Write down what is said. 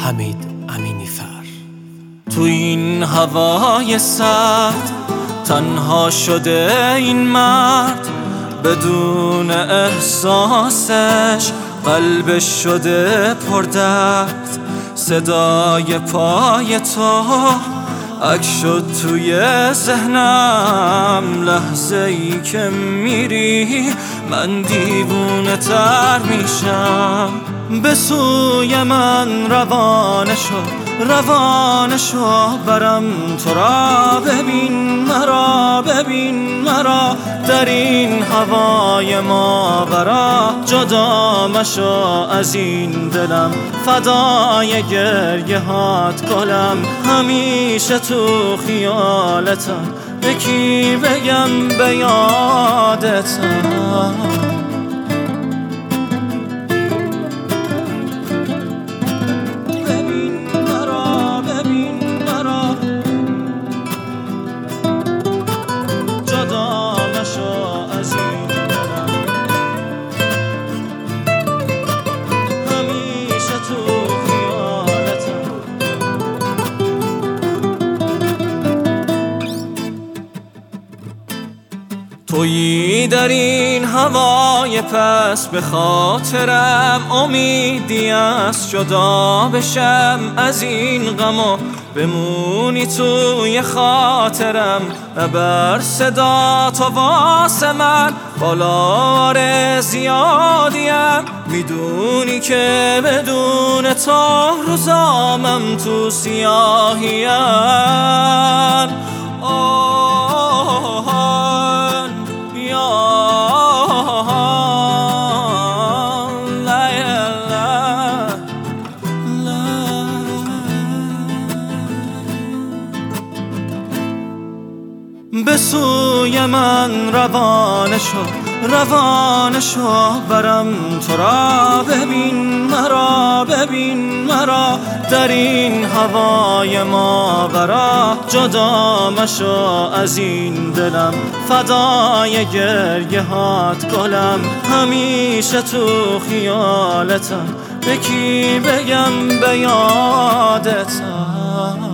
حمید امینی‌فر. تو این هوای سرد تنها شده این مرد، بدون احساسش قلبش شده پردرد. صدای پای تو عکس شد توی ذهنم، لحظه ای که میری من دیوونه تر میشم. به سوی من روانه شو برم تو را ببین مرا در این هوای ماورا. جدا مشو از این دلم، فدای گریه هات گلم. همیشه تو خیالتم، به کی بگم به یادتم. تویی در این هوای پس، به خاطرم امیدی است جدا بشم از این غم و بمونی توی خاطرم. نبر صدا تو واسه من، بالار زیادیم. میدونی که بدون تو روزامم تو سیاهیم. به سوی من روانه شو برم تو را ببین مرا در این هوای ماورا. جدا مشو از این دلم، فدای گریه هات گلم. همیشه تو خیالتم، به کی بگم به یادتم.